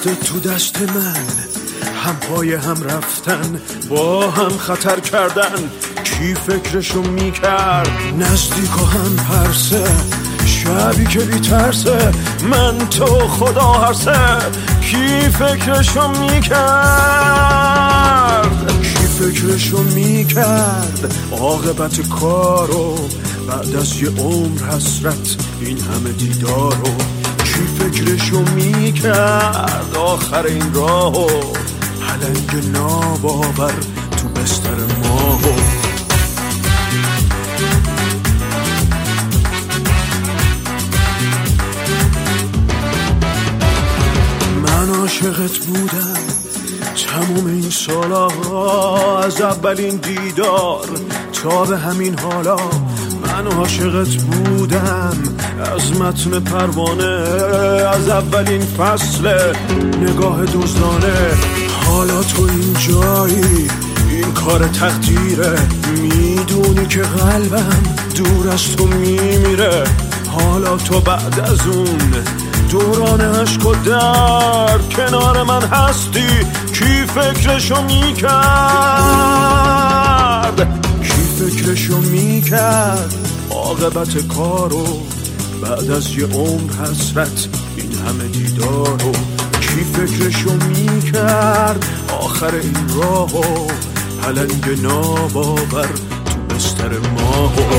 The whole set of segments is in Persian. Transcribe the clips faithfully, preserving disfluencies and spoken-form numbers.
تو دست من، هم پای هم رفتن، با هم خطر کردن. کی فکرشو میکرد نزدیک و هم پرسه، شبی که بی ترسه، من تو خدا هرسه. کی فکرشو میکرد کی فکرشو میکرد عاقبت کارو، بعد از یه عمر حسرت این همه دیدارو. کی فکرشو میکرد آخر این راهو، پلنگ ناباور تو بستر ماهو. من عاشقت بودم تموم این سالا، از اولین دیدار تا به همین حالا. من عاشقت بودم از متن پروانه، از اولین فصل نگاه دزدانه. حالا تو این جایی، این کار تقدیره، میدونی که قلبم دور از تو میمیره. حالا تو بعد از اون دوران عشق و درد کنار من هستی. کی فکرشو میکرد کی فکرشو میکرد عاقبت کارو، بعد از یه عمر حسرت این همه دیدارو. کی فکرشو میکرد آخر این راهو، پلنگ ناباور تو بستر ماهو.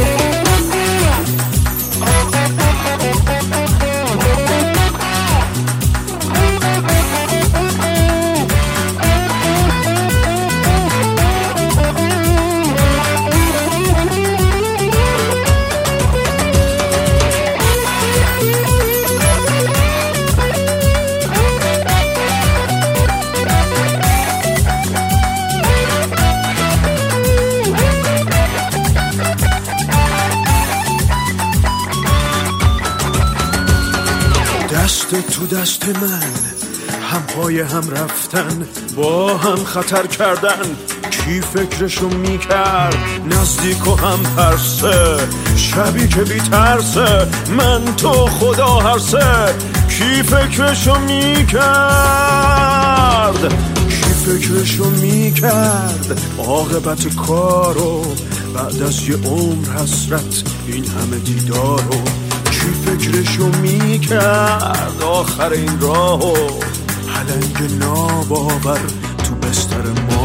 دست تو دست من، هم پای هم رفتن، با هم خطر کردن. کی فکرشو میکرد نزدیک و هم پرسه، شبی که بی ترسه، من تو خدا هرسه. کی فکرشو میکرد کی فکرشو میکرد عاقبت کارو، بعد از یه عمر حسرت این همه دیدارو. کی فکرشو میکرد آخر این راهو، پلنگ ناباور تو بستر ما.